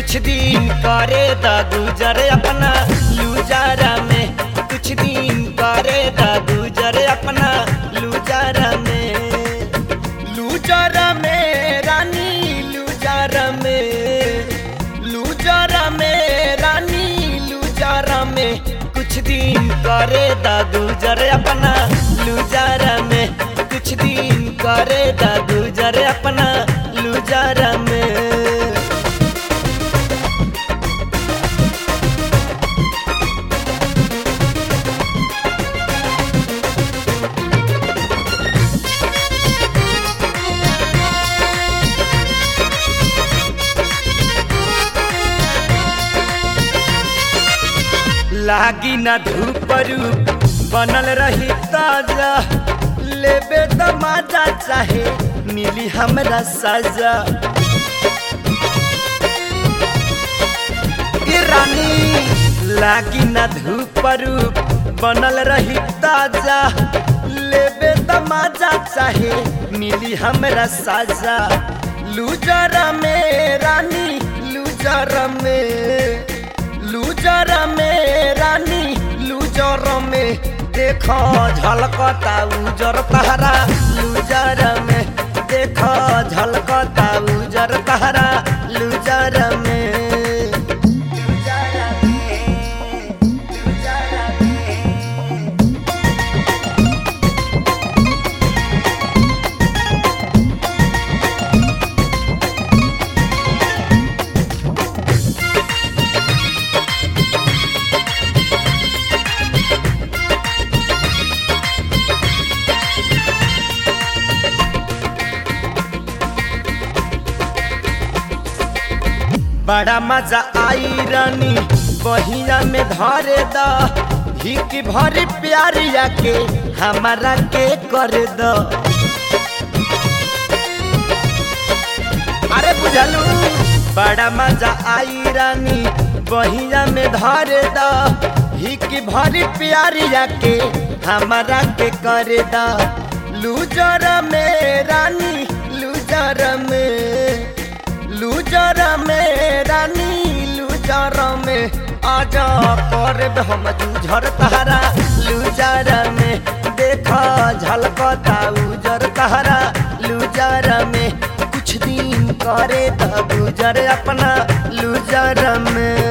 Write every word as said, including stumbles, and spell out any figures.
कुछ दिन करे दा गुजर अपना लूजारा में, कुछ दिन करे दा गुजर अपना लूजारा में। लूजारा में रानी लूजारा में, लूजारा में रानी लूजारा में, कुछ दिन करे दा गुजर अपना लूजारा में, कुछ दिन करे दा गुजर अपना लूजारा में। लागी ना धूप रूप बनल रही ताजा, लेबे त मजा चाहे मिली हमरा सजा। ए रानी लागी ना धूप रूप बनल रही ताजा, लेबे त मजा चाहे मिली हमरा सजा। लूजरा में रानी लूजरा में, लूजरा में रानी लूजरा में, देखो झलकता उजर तहरा लूजरा में, देखो झलकता उजर तहरा लूजरा में। बड़ा मजा आई रानी बहिया में धरे द, हिक भरी प्यारिया के हमारा के कर द। अरे बुझलू बड़ा मजा आई रानी बहिया में धरे द, हिक भरी प्यारिया के हमारा के कर द। लूजरा में रानी लूजरा में, लूजरा में रानी लूजरा में, आजा करब हम जूझर तहरा लूजरा में, देखा झलकता उजर तहरा लूजरा में, कुछ दिन करे द गुजर अपना लूजरा में।